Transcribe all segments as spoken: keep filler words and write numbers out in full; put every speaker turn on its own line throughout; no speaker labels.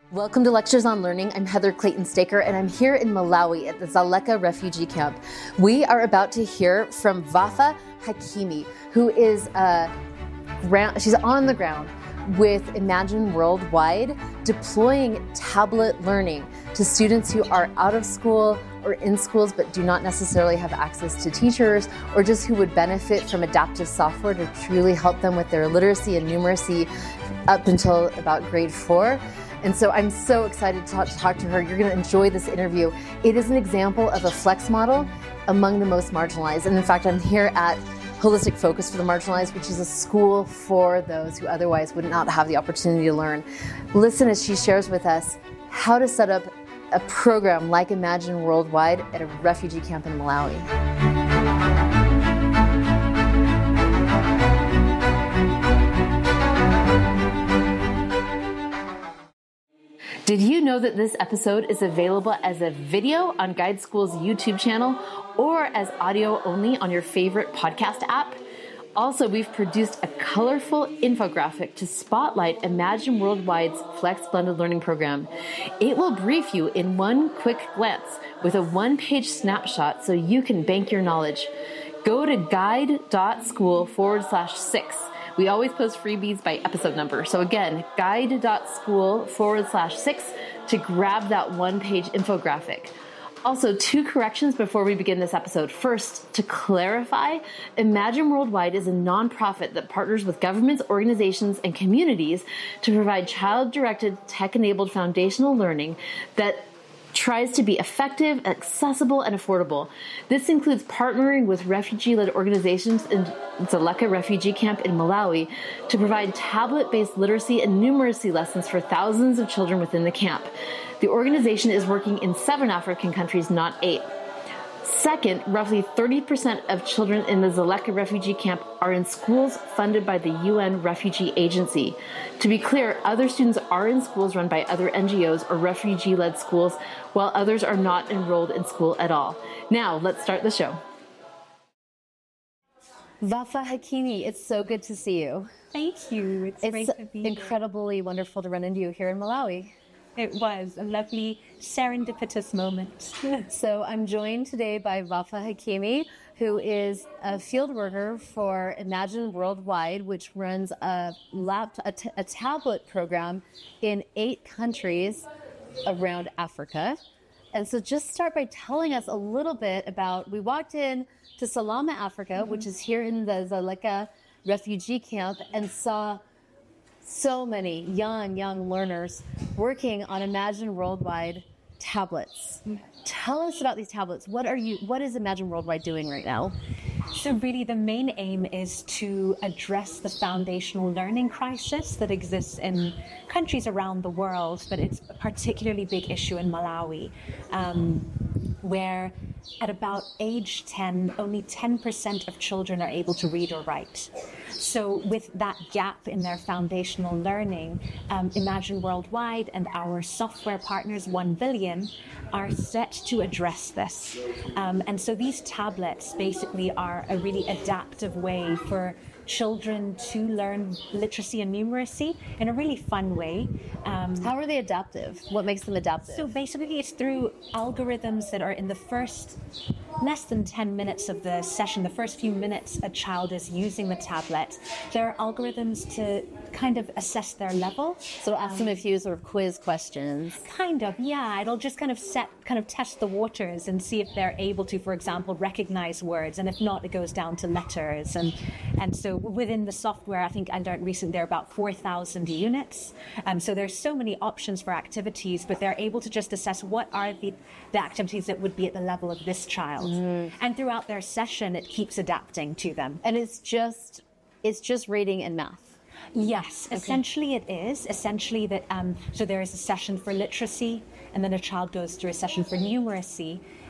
Welcome to Lectures on Learning. I'm Heather Clayton Staker, and I'm here in Malawi at the Dzaleka refugee camp. We are about to hear from Vafa Hakimi, who is a ground, she's on the ground with Imagine Worldwide, deploying tablet learning to students who are out of school or in schools but do not necessarily have access to teachers, or just who would benefit from adaptive software to truly help them with their literacy and numeracy up until about grade four. And so I'm so excited to talk, to talk to her. You're going to enjoy this interview. It is an example of a flex model among the most marginalized. And in fact, I'm here at Holistic Focus for the Marginalized, which is a school for those who otherwise would not have the opportunity to learn. Listen as she shares with us how to set up a program like Imagine Worldwide at a refugee camp in Malawi. Did you know that this episode is available as a video on Guide School's YouTube channel or as audio only on your favorite podcast app? Also, we've produced a colorful infographic to spotlight Imagine Worldwide's Flex Blended Learning Program. It will brief you in one quick glance with a one-page snapshot so you can bank your knowledge. Go to guide.school forward slash six. We always post freebies by episode number. So again, guide.school forward slash six to grab that one-page infographic. Also, two corrections before we begin this episode. First, to clarify, Imagine Worldwide is a nonprofit that partners with governments, organizations, and communities to provide child-directed, tech-enabled foundational learning that tries to be effective, accessible, and affordable. This includes partnering with refugee-led organizations in Dzaleka refugee camp in Malawi to provide tablet-based literacy and numeracy lessons for thousands of children within the camp. The organization is working in seven African countries, not eight. Second, roughly thirty percent of children in the Dzaleka refugee camp are in schools funded by the U N Refugee Agency. To be clear, other students are in schools run by other N G Os or refugee-led schools, while others are not enrolled in school at all. Now, let's start the show. Vafa Hakimi, it's so good to see you.
Thank you. It's,
it's
great to be here.
Incredibly wonderful to run into you here in Malawi.
It was a lovely serendipitous moment.
So I'm joined today by Vafa Hakimi, who is a field worker for Imagine Worldwide, which runs a, lap, a, t- a tablet program in eight countries around Africa. And so just start by telling us a little bit about, we walked in to Salama, Africa, mm-hmm. which is here in the Dzaleka refugee camp, and saw so many young, young learners working on Imagine Worldwide tablets. Tell us about these tablets. What are you, what is Imagine Worldwide doing right now?
So really the main aim is to address the foundational learning crisis that exists in countries around the world, but it's a particularly big issue in Malawi, um, where at about age ten, only ten percent of children are able to read or write. So with that gap in their foundational learning, um, Imagine Worldwide and our software partners, one billion, are set to address this. Um, and so these tablets basically are a really adaptive way for children to learn literacy and numeracy in a really fun way. Um,
How are they adaptive? What makes them adaptive?
So basically it's through algorithms that are in the first less than ten minutes of the session, the first few minutes a child is using the tablet. There are algorithms to kind of assess their level.
So ask them a few sort of quiz questions.
Kind of, yeah. It'll just kind of set, kind of test the waters and see if they're able to, for example, recognize words. And if not, it goes down to letters. And and so within the software, I think I learned recently there are about four thousand units. Um, so there's so many options for activities, but they're able to just assess what are the, the activities that would be at the level of this child. Mm. And throughout their session, it keeps adapting to them.
And it's just, it's just reading and math.
Yes,
okay.
Essentially it is. Essentially that, um, so there is a session for literacy, and then a child goes through a session for numeracy,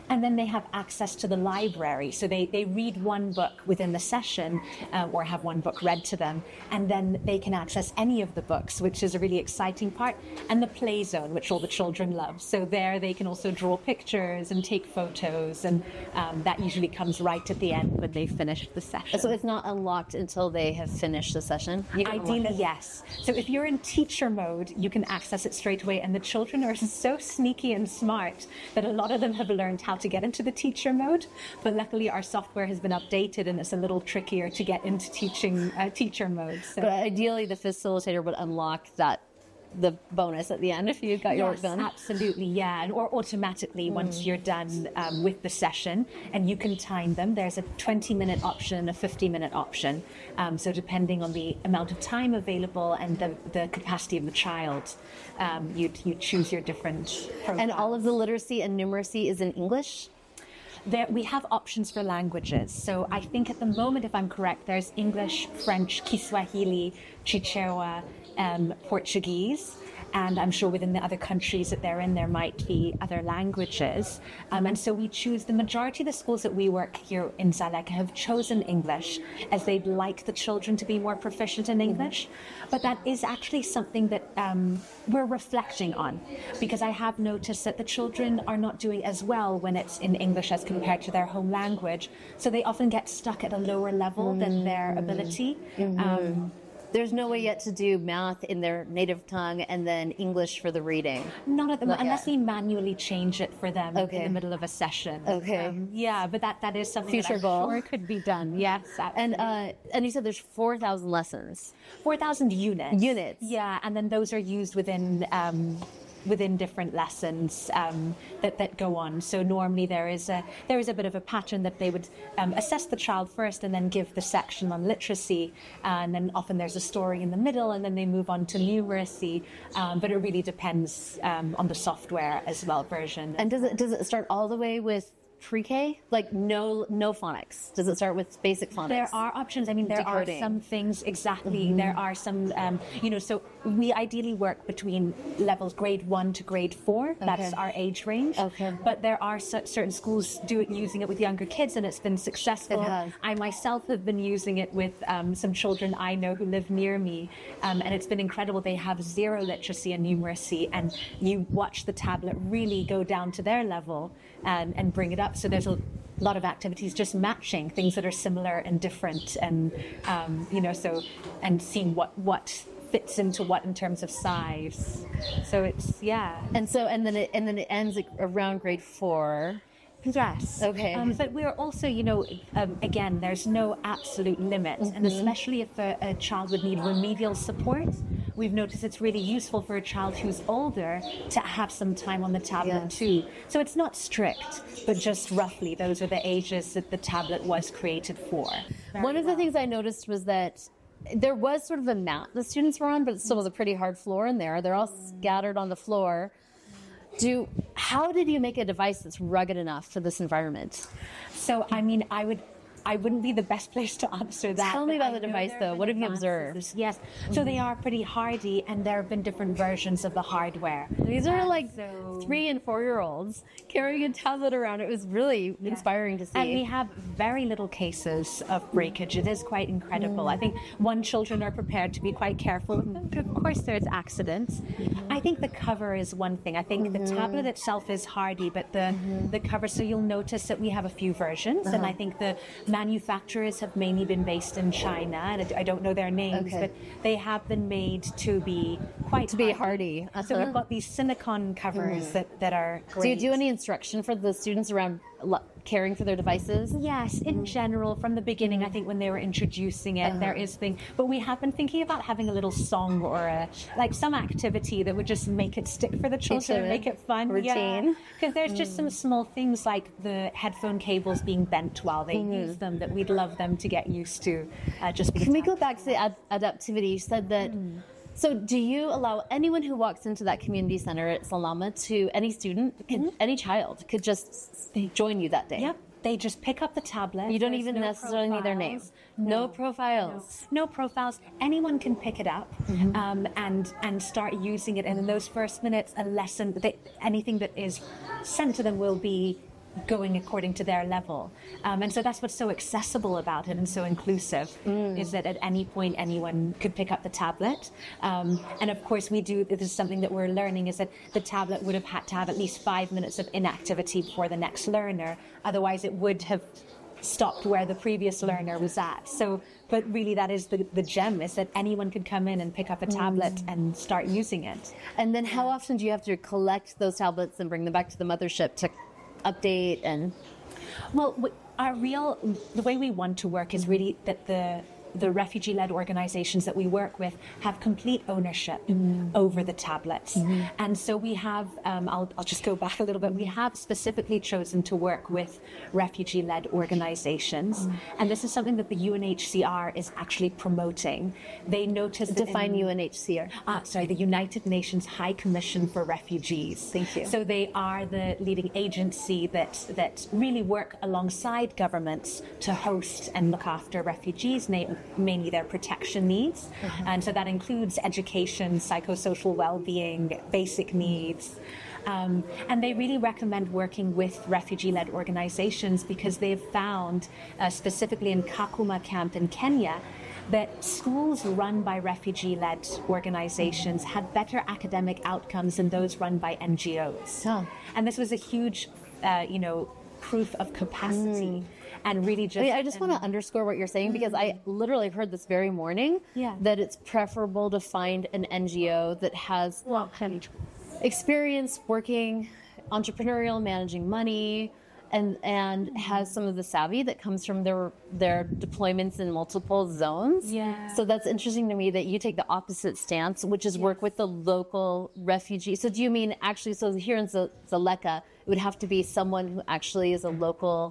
And then they have access to the library. So they, they read one book within the session uh, or have one book read to them. And then they can access any of the books, which is a really exciting part. And the play zone, which all the children love. So there they can also draw pictures and take photos. And um, that usually comes right at the end when they finish the session.
So it's not unlocked until they have finished the session?
Ideally, yes. So if you're in teacher mode, you can access it straight away. And the children are so sneaky and smart that a lot of them have learned how to get into the teacher mode. But luckily, our software has been updated and it's a little trickier to get into teaching uh, teacher mode. So.
But ideally, the facilitator would unlock that the bonus at the end if you got your
yes,
work done.
Absolutely, yeah. And, or automatically mm. once you're done um, with the session, and you can time them. There's a twenty minute option, a fifty minute option. Um, so depending on the amount of time available and the, the capacity of the child, um, you you choose your different profiles.
And all of the literacy and numeracy is in English?
There, we have options for languages. So I think at the moment, if I'm correct, there's English, French, Kiswahili, Chichewa, um, Portuguese. And I'm sure within the other countries that they're in, there might be other languages. Um, and so we choose, the majority of the schools that we work here in Zaleka have chosen English as they'd like the children to be more proficient in English. Mm-hmm. But that is actually something that um, we're reflecting on, because I have noticed that the children are not doing as well when it's in English as compared to their home language. So they often get stuck at a lower level mm-hmm. than their ability.
Mm-hmm.
Um,
There's no way yet to do math in their native tongue and then English for the reading.
Not at the moment, unless we manually change it for them
okay.
in the middle of a session.
Okay.
Um, yeah, but that, that is something
future
that
goal.
I'm sure could be done. Yes, absolutely.
And uh, and you said there's four thousand lessons.
four thousand units.
Units.
Yeah, and then those are used within. Um, within different lessons um, that, that go on. So normally there is a there is a bit of a pattern that they would um, assess the child first and then give the section on literacy, and then often there's a story in the middle and then they move on to numeracy, um, but it really depends um, on the software as well version.
And does it does it start all the way with pre-K? Like no no phonics? Does it start with basic phonics?
There are options. I mean, there Decoding. are some things, exactly. Mm-hmm. There are some, um, you know, so we ideally work between levels grade one to grade four. Okay. That's our age range. Okay. But there are c- certain schools do it, using it with younger kids, and it's been successful.
It has.
I myself have been using it with um, some children I know who live near me, um, and it's been incredible. They have zero literacy and numeracy, and you watch the tablet really go down to their level and, and bring it up. So there's a lot of activities just matching things that are similar and different, and um, you know, so and seeing what what fits into what in terms of size. So it's yeah.
And so and then it and then it ends like around grade four.
Yes.
Okay.
Um, but we're also, you know, um, again, there's no absolute limit, mm-hmm. and especially if a, a child would need remedial support, we've noticed it's really useful for a child who's older to have some time on the tablet yes. too. So it's not strict, but just roughly, those are the ages that the tablet was created for. Very
One of
well.
the things I noticed was that there was sort of a mat the students were on, but it still was a pretty hard floor in there. They're all scattered on the floor. Do how did you make a device that's rugged enough for this environment?
So, I mean, I would... I wouldn't be the best place to answer that.
Tell me about the device, though. What have you observed?
Yes. Mm-hmm. So they are pretty hardy, and there have been different versions of the hardware.
These are
and
like
so...
three and four-year-olds carrying a tablet around. It was really yeah. inspiring to see.
And we have very little cases of breakage. It is quite incredible. Mm. I think one, children are prepared to be quite careful. Of course, there's accidents. Mm-hmm. I think the cover is one thing. I think mm-hmm. the tablet itself is hardy, but the, mm-hmm. the cover, so you'll notice that we have a few versions, uh-huh. and I think the manufacturers have mainly been based in China, and I don't know their names, okay. but they have been made to be quite
to be hardy.
Uh-huh. So we've got these Sinicon covers mm. that, that are great.
Do you do any instruction for the students around caring for their devices?
Yes, in general, from the beginning, I think when they were introducing it, uh-huh. there is thing. But we have been thinking about having a little song or a, like some activity that would just make it stick for the children, and make it fun.
Routine.
Because yeah. there's mm. just some small things like the headphone cables being bent while they mm. use them that we'd love them to get used to. Uh, just
Can we go back to the ad- adaptivity? You said that. Mm. So do you allow anyone who walks into that community center at Salama to, any student, could, mm-hmm. any child, could just join you that day?
Yep. They just pick up the tablet.
You don't There's even no necessarily profiles. Need their name. No, no profiles.
No. no profiles. Anyone can pick it up mm-hmm. um, and and start using it. And in those first minutes, a lesson, they, anything that is sent to them will be going according to their level. Um, and so that's what's so accessible about it and so inclusive, mm. is that at any point anyone could pick up the tablet. Um, and of course we do, this is something that we're learning, is that the tablet would have had to have at least five minutes of inactivity before the next learner. Otherwise it would have stopped where the previous learner was at. So, but really that is the, the gem, is that anyone could come in and pick up a tablet mm. and start using it.
And then how often do you have to collect those tablets and bring them back to the mothership to update? And
well, our real, the way we want to work is really that the the refugee-led organizations that we work with have complete ownership mm. over the tablets. Mm-hmm. And so we have, um, I'll, I'll just go back a little bit, we have specifically chosen to work with refugee-led organizations. Mm. And this is something that the U N H C R is actually promoting. They noticed...
Define in, U N H C R.
Ah, sorry, the United Nations High Commission for Refugees.
Thank you.
So they are the leading agency that, that really work alongside governments to host and look after refugees, mainly their protection needs. Mm-hmm. And so that includes education, psychosocial well-being, basic needs. Um, and they really recommend working with refugee-led organizations because they've found, uh, specifically in Kakuma camp in Kenya, that schools run by refugee-led organizations had better academic outcomes than those run by N G Os.
Huh.
And this was a huge, uh, you know, proof of capacity. Mm. And really just...
I, mean, I just want to underscore what you're saying, because I literally heard this very morning
yeah.
that it's preferable to find an N G O that has
well,
experience working, entrepreneurial, managing money, and and has some of the savvy that comes from their their deployments in multiple zones.
Yeah.
So that's interesting to me that you take the opposite stance, which is yes. work with the local refugees. So do you mean actually, so here in Z- Dzaleka, it would have to be someone who actually is a local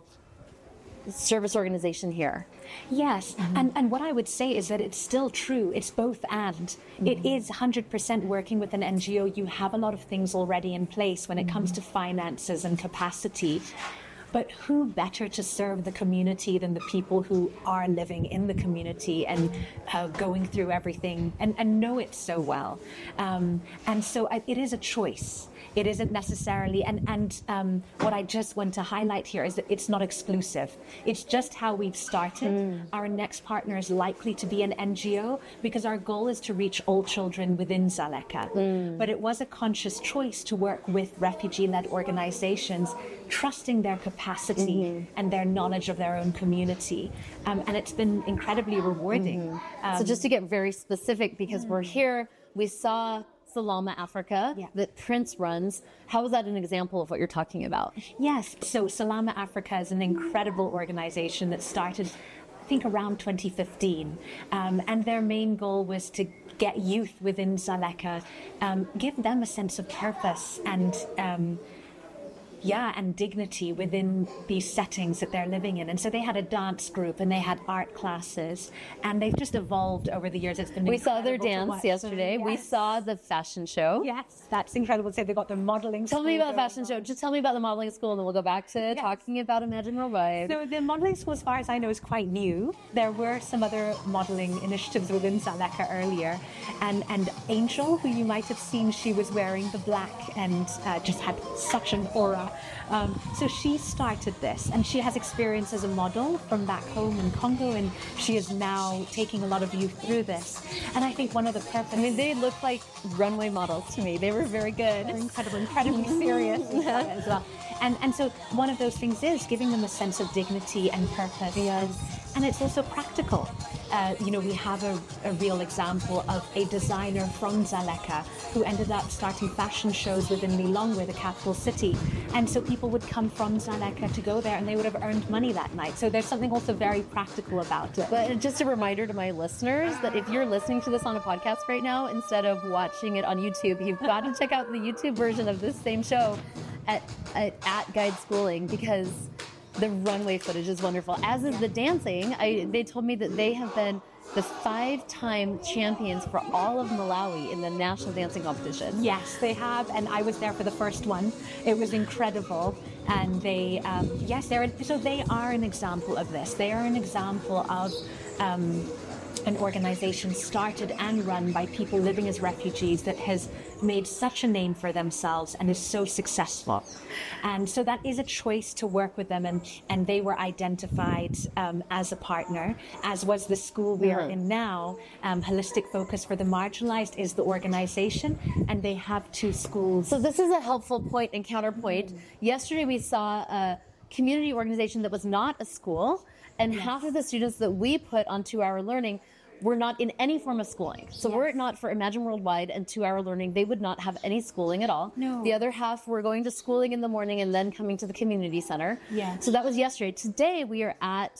service organization here?
Yes, mm-hmm. and and what I would say is that it's still true. It's both and. Mm-hmm. It is one hundred percent working with an N G O. You have a lot of things already in place when it mm-hmm. comes to finances and capacity. But who better to serve the community than the people who are living in the community and uh, going through everything and, and know it so well. Um, and so I, it is a choice. It isn't necessarily, and, and um, what I just want to highlight here is that it's not exclusive. It's just how we've started. Mm. Our next partner is likely to be an N G O because our goal is to reach all children within Dzaleka. Mm. But it was a conscious choice to work with refugee-led organizations, trusting their capacity mm-hmm. and their knowledge of their own community. Um, and it's been incredibly rewarding.
Mm-hmm.
Um,
so just to get very specific, because mm. we're here, we saw Salama Africa
yeah.
that Prince runs. How is that an example of what you're talking about?
Yes. So Salama Africa is an incredible organization that started, I think, around twenty fifteen. Um, and their main goal was to get youth within Dzaleka, um, give them a sense of purpose and um, yeah, and dignity within these settings that they're living in. And so they had a dance group and they had art classes, and they've just evolved over the years. It's been
we saw their dance yesterday. Yes. We saw the fashion show.
Yes, that's incredible. So they got their modeling
school. Tell me about the fashion show. Just tell me about the modeling school, and then we'll go back to yes. talking about Imagine Worldwide.
So the modeling school, as far as I know, is quite new. There were some other modeling initiatives within Dzaleka earlier, and and Angel, who you might have seen, she was wearing the black and uh, just had such an aura. Um, so she started this, and she has experience as a model from back home in Congo, and she is now taking a lot of youth through this. And I think one of the perfect...
I mean, they look like runway models to me. They were very good.
They're incredible, incredibly serious as well. And, and so one of those things is giving them a sense of dignity and purpose.
Yes.
And it's also practical. Uh, you know, we have a, a real example of a designer from Dzaleka who ended up starting fashion shows within Lilongwe, the capital city. And so people would come from Dzaleka to go there, and they would have earned money that night. So there's something also very practical about it.
But just a reminder to my listeners that if you're listening to this on a podcast right now, instead of watching it on YouTube, you've got to check out the YouTube version of this same show at, at, at Guide Schooling, because the runway footage is wonderful, as is the dancing. I, they told me that they have been the five-time champions for all of Malawi in the national dancing competition.
Yes, they have, and I was there for the first one. It was incredible, and they, um, yes, they're so they are an example of this. They are an example of. Um, an organization started and run by people living as refugees that has made such a name for themselves and is so successful. And so that is a choice to work with them, and, and they were identified um, as a partner, as was the school we are in now. Um, Holistic Focus for the Marginalized is the organization, and they have two schools.
So this is a helpful point and counterpoint. Mm. Yesterday we saw a community organization that was not a school, and yes. half of the students that we put on two-hour learning were not in any form of schooling. So yes. were it not for Imagine Worldwide and two-hour learning, they would not have any schooling at all.
No.
The other half were going to schooling in the morning and then coming to the community center.
Yes.
So that was yesterday. Today we are at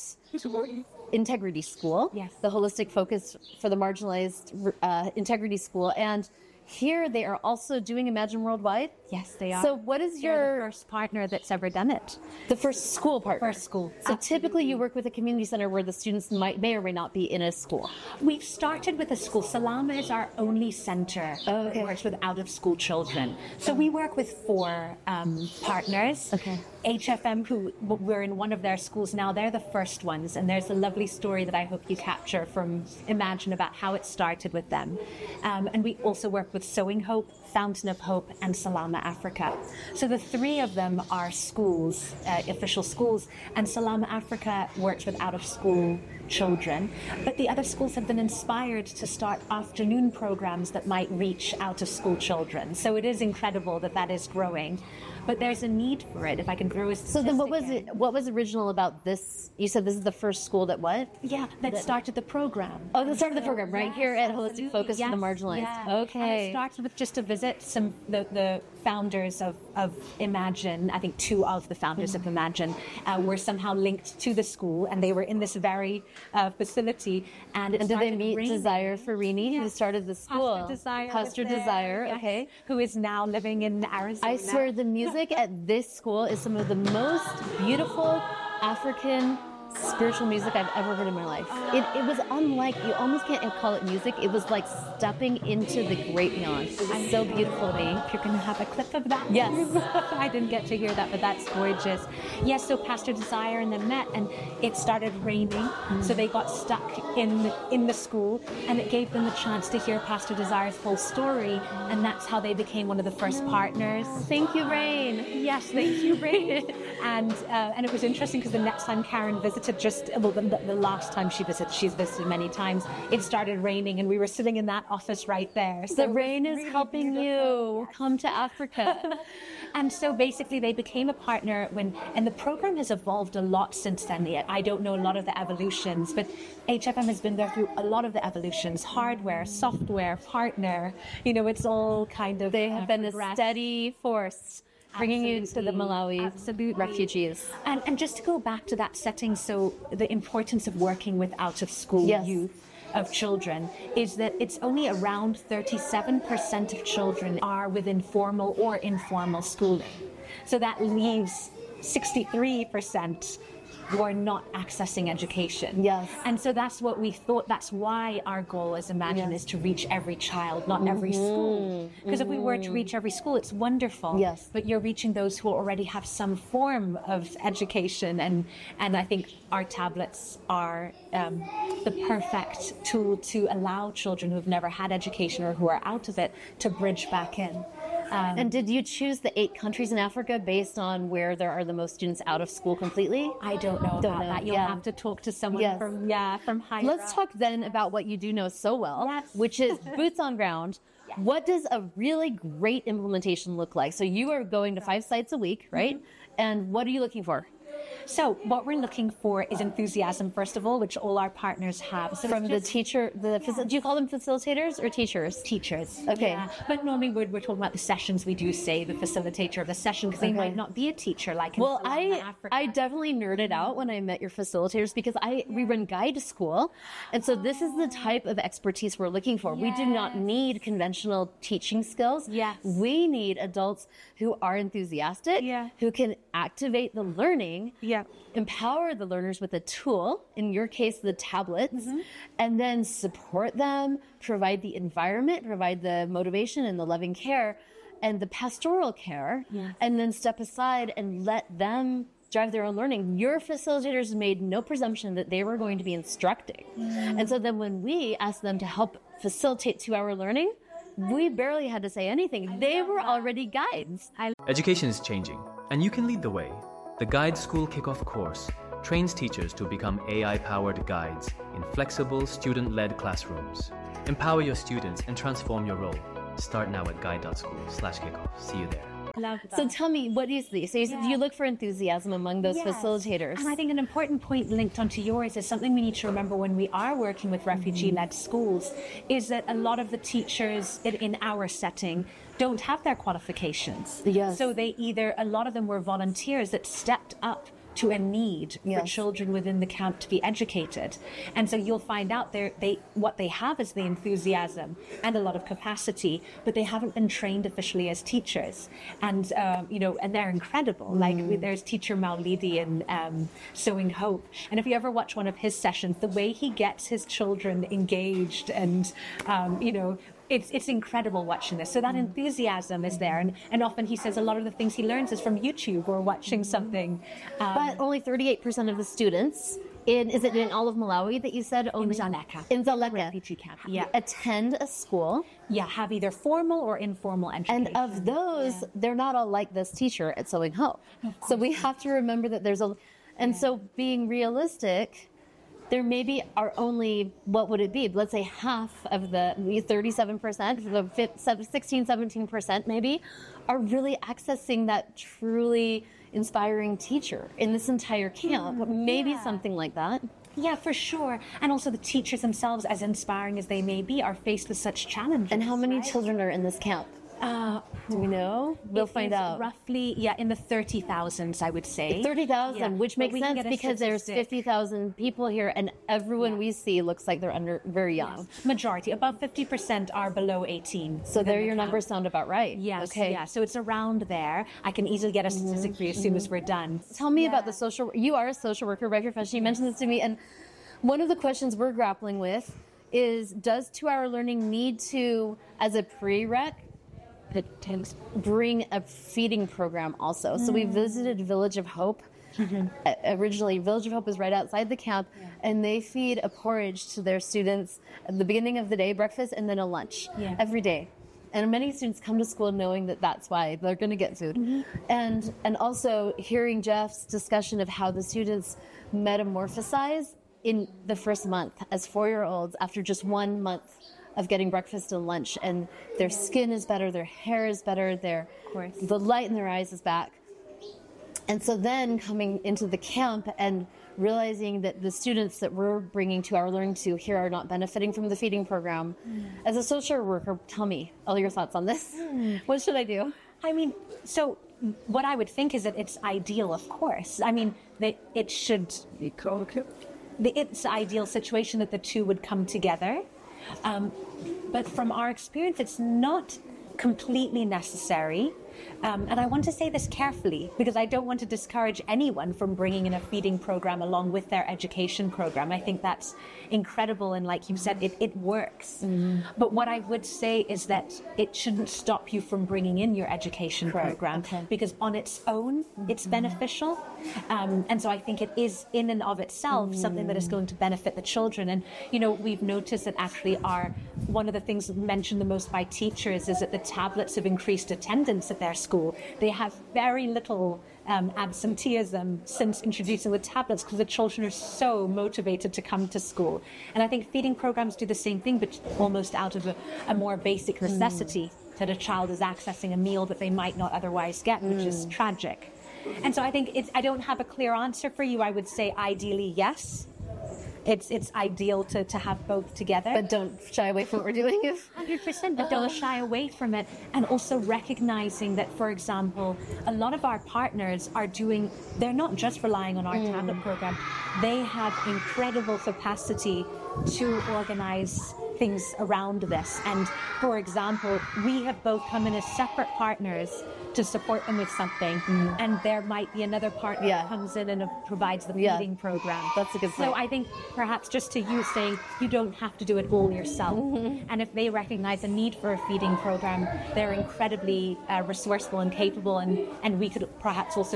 Integrity School,
yes.
the Holistic Focus for the Marginalized uh, Integrity School. And here they are also doing Imagine Worldwide.
Yes, they are.
So what is
They're
your...
the first partner that's ever done it.
The first school partner?
First school.
So
Absolutely.
Typically you work with a community center where the students might may or may not be in a school.
We've started with a school. Salama is our only center
oh, okay.
that works with out-of-school children. So we work with four um, partners.
Okay.
H F M, who we're in one of their schools now, they're the first ones. And there's a lovely story that I hope you capture from Imagine about how it started with them. Um, and we also work with Sowing Hope, Fountain of Hope, and Salama Africa. So the three of them are schools, uh, official schools, and Salama Africa works with out-of-school children. But the other schools have been inspired to start afternoon programs that might reach out-of-school children. So it is incredible that that is growing. But there's a need for it, if I can throw a statistic.
So then what was
in.
it? What was original about this? You said this is the first school that what?
Yeah, that, that started the program.
Oh, that started the program, right?
Yes,
here at
absolutely.
Holistic Focus
yes,
for the Marginalized.
Yeah.
Okay.
And it started with just to visit some the, the founders of, of Imagine. I think two of the founders mm-hmm. of Imagine uh, were somehow linked to the school, and they were in this very uh, facility. And, it
and did they meet
raining.
Desire Farini,
yes.
who started the school?
Pastor Desire.
Pastor Desire,
yes.
okay.
Who is now living in Arizona.
I swear the music at this school is some of the most beautiful African spiritual music I've ever heard in my life. It, it was unlike, you almost can't call it music. It was like stepping into the great beyond. It was so beautiful to me.
If you're going to have a clip of that.
Yes.
I didn't get to hear that, but that's gorgeous. Yes, so Pastor Desire and them met, and it started raining, mm. so they got stuck in in the school, and it gave them the chance to hear Pastor Desire's whole story, and that's how they became one of the first partners.
Thank you, Rain.
Yes, thank you, Rain. and uh, and it was interesting because the next time Karen visited, just well, the, the last time she visited, she's visited many times, it started raining, and we were sitting in that office right there. So
the rain is
really
helping
beautiful.
you come to Africa.
And so basically they became a partner when, and the program has evolved a lot since then. I don't know a lot of the evolutions, but H F M has been there through a lot of the evolutions, hardware, software, partner, you know, it's all kind of
They have
uh,
been
progressed.
a steady force bringing
Absolutely.
you to the Malawi
Absolutely.
refugees.
And, and just to go back to that setting, so the importance of working with out-of-school
yes.
youth, of children, is that it's only around thirty-seven percent of children are within formal or informal schooling. So that leaves sixty-three percent who are not accessing education.
Yes.
And so that's what we thought, that's why our goal as Imagine yes. is to reach every child, not mm-hmm. every school. Because mm-hmm. if we were to reach every school, it's wonderful.
Yes.
But you're reaching those who already have some form of education, and, and I think our tablets are um, the perfect tool to allow children who have never had education or who are out of it to bridge back in. Um,
and did you choose the eight countries in Africa based on where there are the most students out of school completely?
I don't know
don't
about
know.
that. You'll
yeah.
have to talk to someone
yes.
from yeah from higher.
Let's talk then about what you do know so well,
yes.
which is boots on ground. Yes. What does a really great implementation look like? So you are going to five sites a week, right? Mm-hmm. And what are you looking for?
So what we're looking for is enthusiasm, first of all, which all our partners have. So
From the
just,
teacher, the yes. do you call them facilitators or teachers?
Teachers.
Okay.
Yeah. But normally we're, we're talking about the sessions. We do say the facilitator of the session because they
okay.
might not be a teacher like in
Well,
I,
Africa. I definitely nerded out when I met your facilitators because I we run guide school. And so this is the type of expertise we're looking for. Yes. We do not need conventional teaching skills.
Yes.
We need adults who are enthusiastic,
yeah.
who can activate the learning,
yeah.
empower the learners with a tool, in your case, the tablets, mm-hmm. and then support them, provide the environment, provide the motivation and the loving care and the pastoral care,
yes.
and then step aside and let them drive their own learning. Your facilitators made no presumption that they were going to be instructing. Mm. And so then when we asked them to help facilitate two-hour learning, we barely had to say anything. They were already guides. I-
Education is changing, and you can lead the way. The Guide School Kickoff course trains teachers to become A I-powered guides in flexible, student-led classrooms. Empower your students and transform your role. Start now at guide dot school slash kickoff. See you there.
Love that.
So tell me, what do you see? So you, yeah. you look for enthusiasm among those yes. facilitators.
And I think an important point linked onto yours is something we need to remember when we are working with refugee-led mm-hmm. schools, is that a lot of the teachers in, in our setting don't have their qualifications.
Yes.
So they either, a lot of them were volunteers that stepped up to a need yes. for children within the camp to be educated. And so you'll find out they they what they have is the enthusiasm and a lot of capacity, but they haven't been trained officially as teachers. And, um, you know, and they're incredible. Mm. Like there's teacher Maulidi in um, Sowing Hope. And if you ever watch one of his sessions, the way he gets his children engaged and, um, you know, It's it's incredible watching this. So that enthusiasm is there. And, and often he says a lot of the things he learns is from YouTube or watching something. Um,
but only thirty-eight percent of the students, in is it in all of Malawi that you said? Only,
in Dzaleka.
In Dzaleka.
Refugee camp, yeah.
Attend a school.
Yeah, have either formal or informal education.
And of those, yeah. they're not all like this teacher at Sowing Hope. So we have to remember that there's a... And yeah. so being realistic... There maybe are only, what would it be? Let's say half of the thirty-seven percent, the sixteen, seventeen percent maybe, are really accessing that truly inspiring teacher in this entire camp. Maybe yeah. something like that.
Yeah, for sure. And also the teachers themselves, as inspiring as they may be, are faced with such challenges.
And how many
right?
children are in this camp?
Uh,
Do we know? We'll find out.
Roughly, yeah, in the thirty thousands, I would say.
thirty thousand, yeah. which makes sense because there's fifty thousand people here, and everyone yeah. we see looks like they're under very young.
Yes. Majority, above fifty percent are below eighteen.
So there, your camp. Numbers sound about right.
Yes,
okay.
yeah. So it's around there. I can easily get a statistic mm-hmm. for you as soon as we're done.
Tell me
yeah.
about the social. You are a social worker by profession. You mentioned this to me, and one of the questions we're grappling with is: does two-hour learning need to, as a prereq, bring a feeding program also? Mm. So we visited Village of Hope. Mm-hmm. Uh, originally, Village of Hope is right outside the camp, yeah. and they feed a porridge to their students at the beginning of the day, breakfast, and then a lunch yeah. every day. And many students come to school knowing that that's why they're going to get food. Mm-hmm. And and also hearing Jeff's discussion of how the students metamorphosize in the first month as four-year-olds after just one month of getting breakfast and lunch, and their skin is better, their hair is better, their the light in their eyes is back. And so then coming into the camp and realizing that the students that we're bringing two-hour learning to here are not benefiting from the feeding program. Mm. As a social worker, tell me all your thoughts on this. Mm. What should I do?
I mean, so what I would think is that it's ideal, of course. I mean, that it should... It's an ideal situation that the two would come together. Um, but from our experience, it's not completely necessary. Um, and I want to say this carefully because I don't want to discourage anyone from bringing in a feeding program along with their education program. I think that's incredible, and like you said, it, it works. Mm-hmm. But what I would say is that it shouldn't stop you from bringing in your education right. program okay. because on its own, mm-hmm. it's beneficial. Um, and so I think it is in and of itself mm-hmm. something that is going to benefit the children. And, you know, we've noticed that actually our, one of the things mentioned the most by teachers is that the tablets have increased attendance at their school. They have very little um, absenteeism since introducing the tablets because the children are so motivated to come to school. And I think feeding programs do the same thing, but almost out of a, a more basic necessity mm. that a child is accessing a meal that they might not otherwise get, which mm. is tragic. And so I think it's, I don't have a clear answer for you. I would say ideally, yes. It's it's ideal to, to have both together.
But don't shy away from what we're doing.
one hundred percent, but don't shy away from it. And also recognizing that, for example, a lot of our partners are doing, they're not just relying on our mm. tablet program. They have incredible capacity to organize things around this. And for example, we have both come in as separate partners to support them with something, mm. and there might be another partner yeah. that comes in and provides the feeding yeah. program.
That's a good point.
So I think perhaps just to you saying you don't have to do it all yourself. Mm-hmm. And if they recognize a need for a feeding program, they're incredibly uh, resourceful and capable, and, and we could perhaps also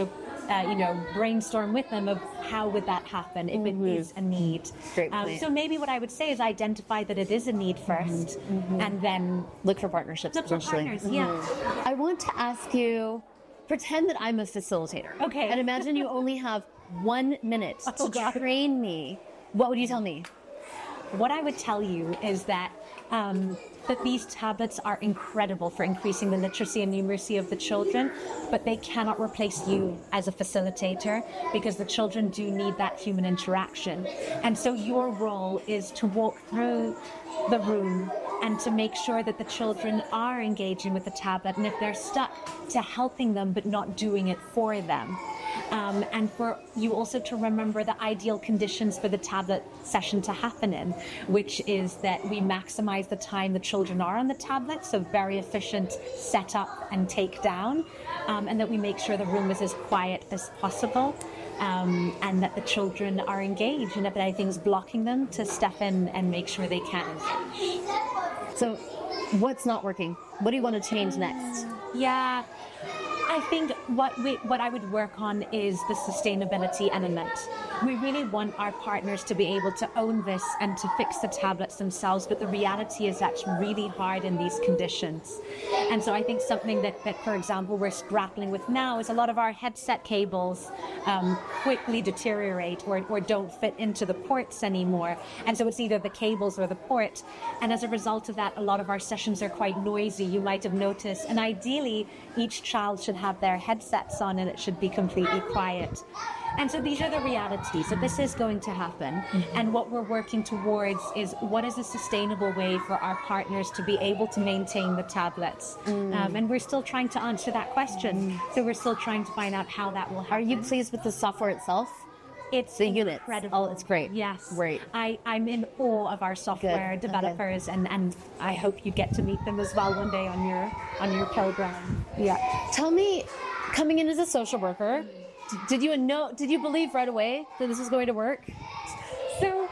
uh, you know, brainstorm with them of how would that happen if
Mm-hmm.
it is a need.
Great
Um,
point.
so maybe what I would say is identify that it is a need first,
Mm-hmm.
and then
Look for partnerships.
look for
potentially.
partners. Yeah.
I want to ask you, pretend that I'm a facilitator.
Okay.
And imagine you only have one minute to
Oh, God.
train me. What would you tell me?
What I would tell you is that um, that these tablets are incredible for increasing the literacy and numeracy of the children, but they cannot replace you as a facilitator because the children do need that human interaction. And so your role is to walk through the room and to make sure that the children are engaging with the tablet, and if they're stuck, to helping them but not doing it for them. Um, and for you also to remember the ideal conditions for the tablet session to happen in, which is that we maximize the time the children are on the tablet, so very efficient setup and take down, um, and that we make sure the room is as quiet as possible, um, and that the children are engaged, and if anything's blocking them, to step in and make sure they can engage.
So, what's not working? What do you want to change next?
Yeah, I think what we, what I would work on is the sustainability element. We really want our partners to be able to own this and to fix the tablets themselves, but the reality is that's really hard in these conditions. And so I think something that, that for example, we're grappling with now is a lot of our headset cables um, quickly deteriorate or, or don't fit into the ports anymore. And so it's either the cables or the port. And as a result of that, a lot of our sessions are quite noisy, you might have noticed. And ideally, each child should have their headsets on and it should be completely quiet. And so these are the realities, that this is going to happen. Mm-hmm. And what we're working towards is what is a sustainable way for our partners to be able to maintain the tablets. Mm. Um, and we're still trying to answer that question. Mm. So we're still trying to find out how that will happen.
Are you pleased with the software itself?
It's
the units.
Incredible.
Oh, it's great.
Yes.
Great.
I, I'm in awe of our software
Good.
developers, okay. and, and I hope you get to meet them as well one day on your on your program. Yeah.
Tell me, coming in as a social worker, did you know? Did you believe right away that this was going to work?
So,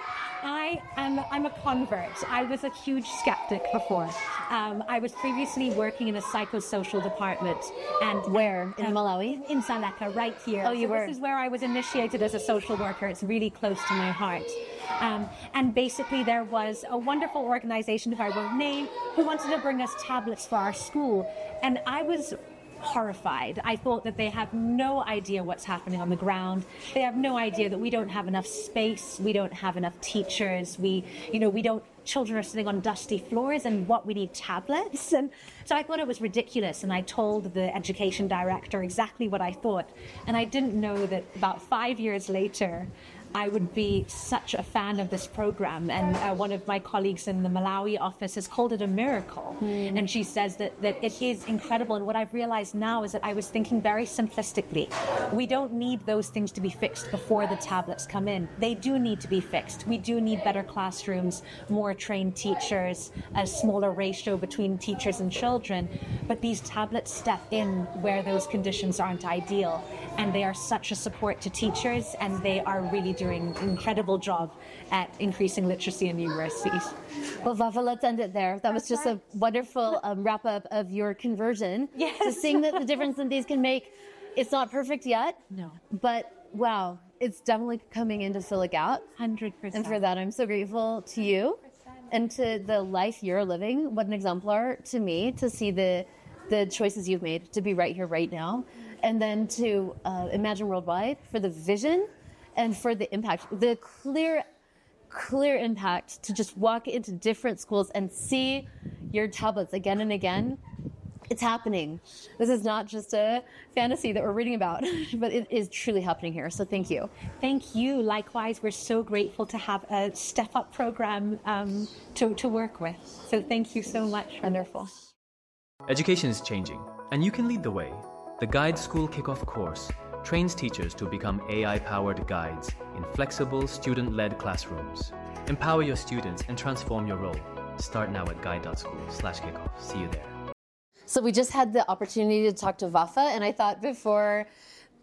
I am I'm a convert. I was a huge skeptic before. Um, I was previously working in a psychosocial department, and
where in
um,
Malawi?
In Saleka, right here.
Oh, you
so
were.
This is where I was initiated as a social worker. It's really close to my heart. Um, and basically, there was a wonderful organization, who I won't name, who wanted to bring us tablets for our school, and I was horrified. I thought that they have no idea what's happening on the ground. They have no idea that we don't have enough space. We don't have enough teachers. We, you know, we don't, children are sitting on dusty floors, and what, we need tablets? And so I thought it was ridiculous, and I told the education director exactly what I thought. And I didn't know that about five years later, I would be such a fan of this program. And uh, one of my colleagues in the Malawi office has called it a miracle. Mm. And she says that, that it is incredible. And what I've realized now is that I was thinking very simplistically. We don't need those things to be fixed before the tablets come in. They do need to be fixed. We do need better classrooms, more trained teachers, a smaller ratio between teachers and children. But these tablets step in where those conditions aren't ideal. And they are such a support to teachers, and they are really doing an incredible job at increasing literacy and numeracy.
Well, Vafa, let's end it there. That was just a wonderful um, wrap-up of your conversion.
Yes.
To seeing that the difference that these can make. It's not perfect yet.
No.
But, wow, it's definitely coming in to fill a gap.
one hundred percent.
And for that, I'm so grateful to you and to the life you're living. What an exemplar to me to see the the choices you've made to be right here, right now. And then to uh, Imagine Worldwide for the vision and for the impact, the clear, clear impact to just walk into different schools and see your tablets again and again. It's happening. This is not just a fantasy that we're reading about, but it is truly happening here. So thank you.
Thank you. Likewise, we're so grateful to have a Step Up program um, to, to work with. So thank you so much.
Wonderful.
Education is changing, and you can lead the way. The Guide School Kickoff course trains teachers to become A I-powered guides in flexible, student-led classrooms. Empower your students and transform your role. Start now at guide.school slash kickoff. See you there.
So we just had the opportunity to talk to Vafa, and I thought before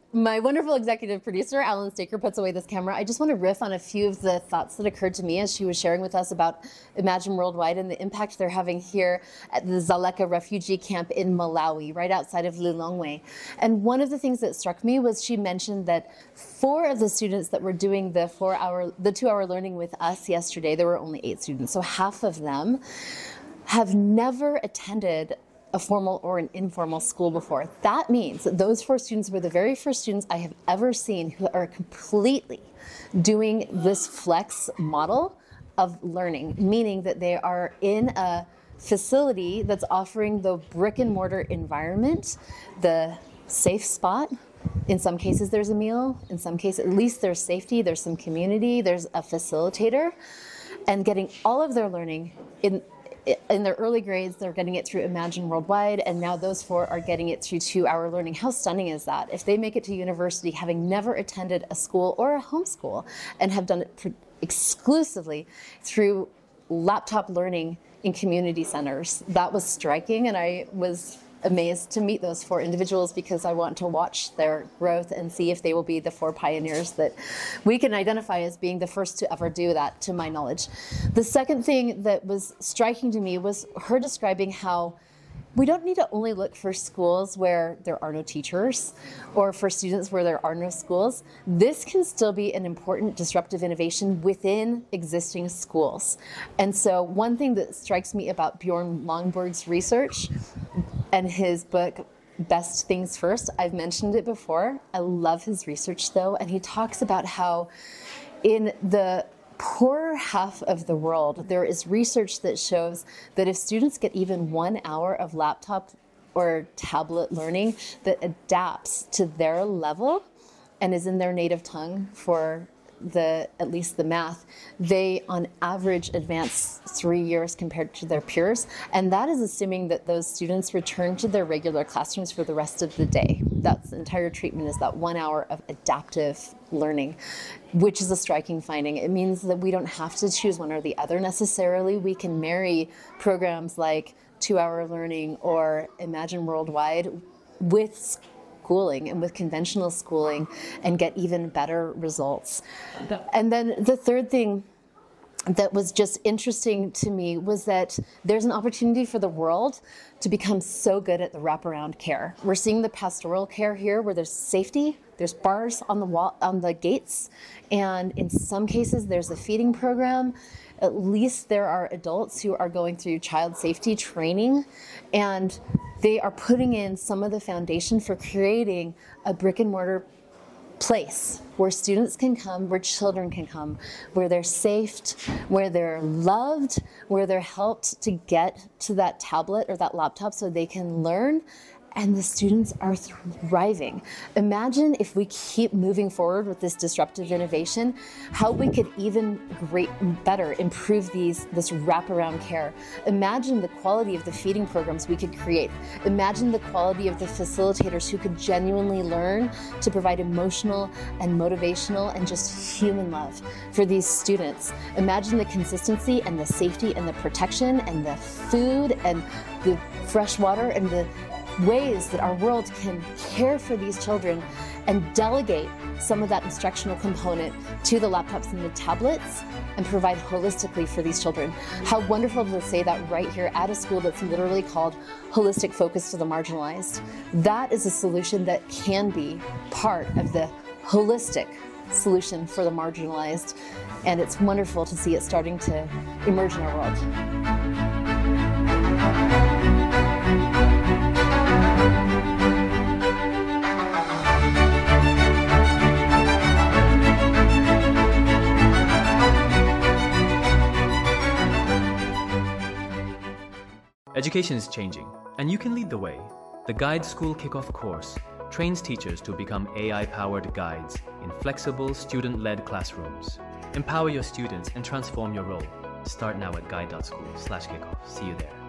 my wonderful executive producer, Alan Staker, puts away this camera, I just want to riff on a few of the thoughts that occurred to me as she was sharing with us about Imagine Worldwide and the impact they're having here at the Dzaleka refugee camp in Malawi, right outside of Lilongwe. And one of the things that struck me was she mentioned that four of the students that were doing the four-hour, the two-hour learning with us yesterday, there were only eight students, so half of them have never attended a formal or an informal school before. That means that those four students were the very first students I have ever seen who are completely doing this flex model of learning, meaning that they are in a facility that's offering the brick and mortar environment, the safe spot. In some cases there's a meal, in some cases at least there's safety, there's some community, there's a facilitator, and getting all of their learning in in their early grades, they're getting it through Imagine Worldwide, and now those four are getting it through two-hour learning. How stunning is that? If they make it to university having never attended a school or a homeschool and have done it exclusively through laptop learning in community centers, that was striking, and I was amazed to meet those four individuals because I want to watch their growth and see if they will be the four pioneers that we can identify as being the first to ever do that, to my knowledge. The second thing that was striking to me was her describing how we don't need to only look for schools where there are no teachers or for students where there are no schools. This can still be an important disruptive innovation within existing schools. And so one thing that strikes me about Bjorn Lomborg's research and his book, Best Things First, I've mentioned it before. I love his research though, and he talks about how in the poorer half of the world, there is research that shows that if students get even one hour of laptop or tablet learning that adapts to their level and is in their native tongue for the at least the math, they on average advance three years compared to their peers, and that is assuming that those students return to their regular classrooms for the rest of the day. That's the entire treatment, is that one hour of adaptive learning, which is a striking finding. It means that we don't have to choose one or the other necessarily. We can marry programs like two-hour learning or Imagine Worldwide with schooling and with conventional schooling and get even better results. And then the third thing that was just interesting to me was that there's an opportunity for the world to become so good at the wraparound care. We're seeing the pastoral care here where there's safety, there's bars on the wall, on the gates, and in some cases there's a feeding program. At least there are adults who are going through child safety training, and they are putting in some of the foundation for creating a brick and mortar place where students can come, where children can come, where they're safe, where they're loved, where they're helped to get to that tablet or that laptop so they can learn. And the students are thriving. Imagine if we keep moving forward with this disruptive innovation, how we could even great, better improve these this wraparound care. Imagine the quality of the feeding programs we could create. Imagine the quality of the facilitators who could genuinely learn to provide emotional and motivational and just human love for these students. Imagine the consistency and the safety and the protection and the food and the fresh water and the ways that our world can care for these children and delegate some of that instructional component to the laptops and the tablets and provide holistically for these children. How wonderful to say that right here at a school that's literally called Holistic Focus for the Marginalized. That is a solution that can be part of the holistic solution for the marginalized, and it's wonderful to see it starting to emerge in our world.
Education is changing, and you can lead the way. The Guide School Kickoff course trains teachers to become A I-powered guides in flexible, student-led classrooms. Empower your students and transform your role. Start now at guide dot school slash kickoff. See you there.